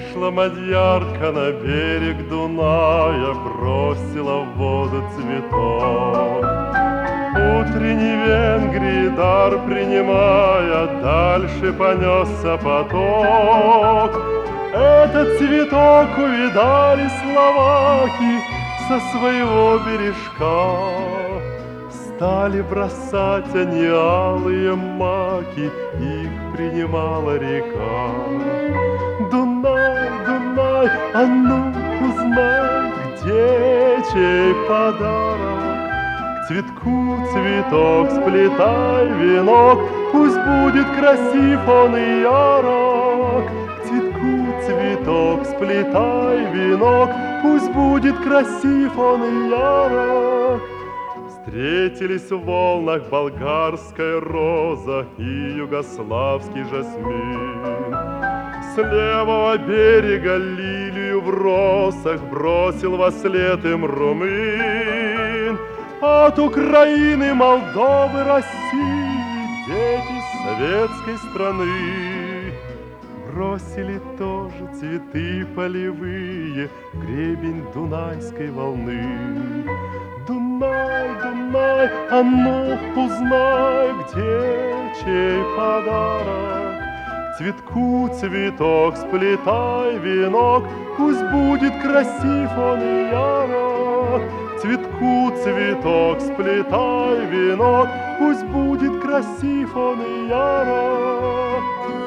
Вышла мадьярка на берег Дуная, бросила в воду цветок. Утренней Венгрии дар принимая, дальше понесся поток. Этот цветок увидали словаки со своего бережка. Стали бросать они алые маки, их принимала река. Дунай, Дунай, а ну узнай, где чей подарок? К цветку цветок сплетай венок, пусть будет красив он и ярок. К цветку цветок сплетай венок, пусть будет красив он и ярок. Встретились в волнах болгарская роза и югославский жасмин. С левого берега лилию в росах бросил вослед им румын. От Украины, Молдовы, России дети советской страны бросили тоже цветы полевые в гребень Дунайской волны. Дунай, Дунай, а ну узнай, где чей подарок? К цветку цветок сплетай венок, пусть будет красив он и ярок. К цветку цветок сплетай венок, пусть будет красив он и ярок.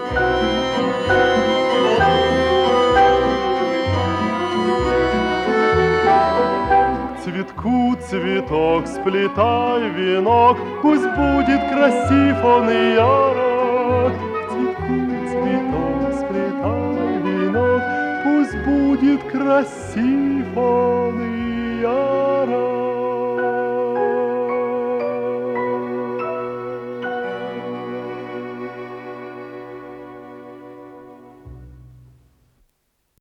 К цветку цветок сплетай венок, пусть будет красив он и ярок. К цветку цветок сплетай венок, пусть будет красив он и ярок.